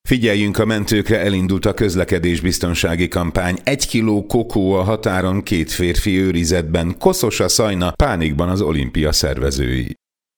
Figyeljünk a mentőkre, elindult a közlekedésbiztonsági kampány. 1 kiló kokó a határon, 2 férfi őrizetben, koszos a szajna, pánikban az olimpia szervezői.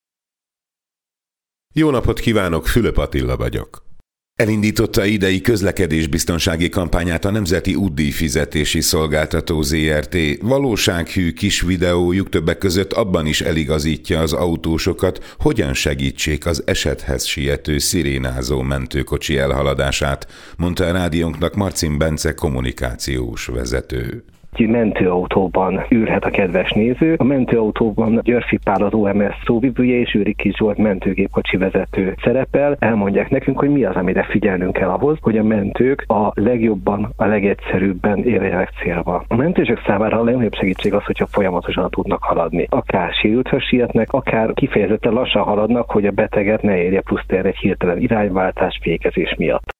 Jó napot kívánok, Fülöp Attila vagyok. Elindította idei közlekedésbiztonsági kampányát a Nemzeti Útdíjfizetési Szolgáltató Zrt. Valósághű kis videójuk többek között abban is eligazítja az autósokat, hogyan segítsék az esethez siető szirénázó mentőkocsi elhaladását, mondta a rádiónknak Marcin Bence kommunikációs vezető. Mentőautóban ülhet a kedves néző. A mentőautóban Györfi Pál, az OMS szóvivője és Őri Kis Zsolt mentőgépkocsi vezető szerepel. Elmondják nekünk, hogy mi az, amire figyelnünk kell ahhoz, hogy a mentők a legjobban, a legegyszerűbben érjenek célba. A mentősök számára a legnagyobb segítség az, hogyha folyamatosan tudnak haladni. Akár sérülthöz sietnek, akár kifejezetten lassan haladnak, hogy a beteget ne érje plusz terhet egy hirtelen irányváltás, fékezés miatt.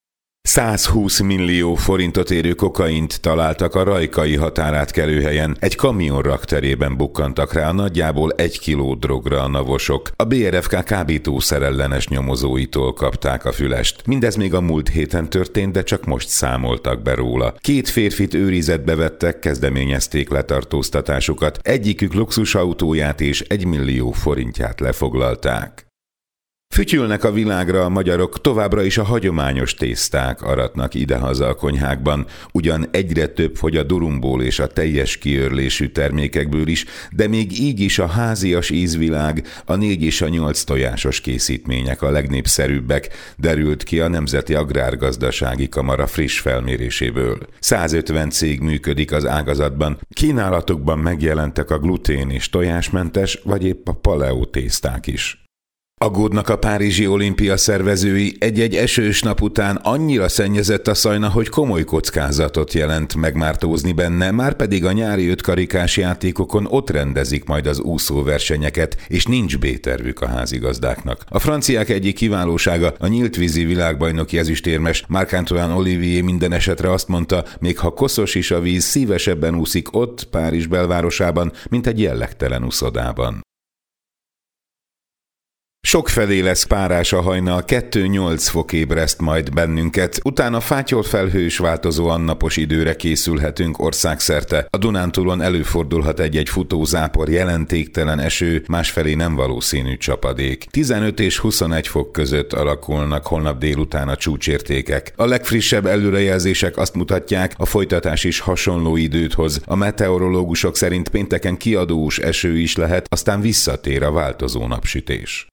120 millió forintot érő kokaint találtak a rajkai határátkelőhelyen. Egy kamion rakterében bukkantak rá a nagyjából 1 kiló drogra a navosok. A BRFK kábítószerellenes nyomozóitól kapták a fülest. Mindez még a múlt héten történt, de csak most számoltak be róla. 2 férfit őrizetbe vettek, kezdeményezték letartóztatásukat. Egyikük luxusautóját és 1 millió forintját lefoglalták. Fütyülnek a világra a magyarok, továbbra is a hagyományos tészták aratnak idehaza a konyhákban. Ugyan egyre több fogy a durumból és a teljes kiörlésű termékekből is, de még így is a házias ízvilág, a 4 és a 8 tojásos készítmények a legnépszerűbbek, derült ki a Nemzeti Agrárgazdasági Kamara friss felméréséből. 150 cég működik az ágazatban, kínálatokban megjelentek a glutén és tojásmentes, vagy épp a paleo tészták is. Aggódnak a párizsi olimpia szervezői, egy-egy esős nap után annyira szennyezett a szajna, hogy komoly kockázatot jelent megmártózni benne, márpedig a nyári 5 karikás játékokon ott rendezik majd az úszóversenyeket, és nincs B-tervük a házigazdáknak. A franciák egyik kiválósága, a nyíltvízi világbajnoki ezüstérmes Marc-Antoine Olivier minden esetre azt mondta, még ha koszos is a víz, szívesebben úszik ott, Párizs belvárosában, mint egy jellegtelen uszodában. Sokfelé lesz párás a hajnal, 2-8 fok ébreszt majd bennünket, utána fátyol felhős változóan napos időre készülhetünk országszerte. A Dunántúlon előfordulhat egy-egy futózápor, jelentéktelen eső, másfelé nem valószínű csapadék. 15 és 21 fok között alakulnak holnap délután a csúcsértékek. A legfrissebb előrejelzések azt mutatják, a folytatás is hasonló időt hoz. A meteorológusok szerint pénteken kiadós eső is lehet, aztán visszatér a változó napsütés.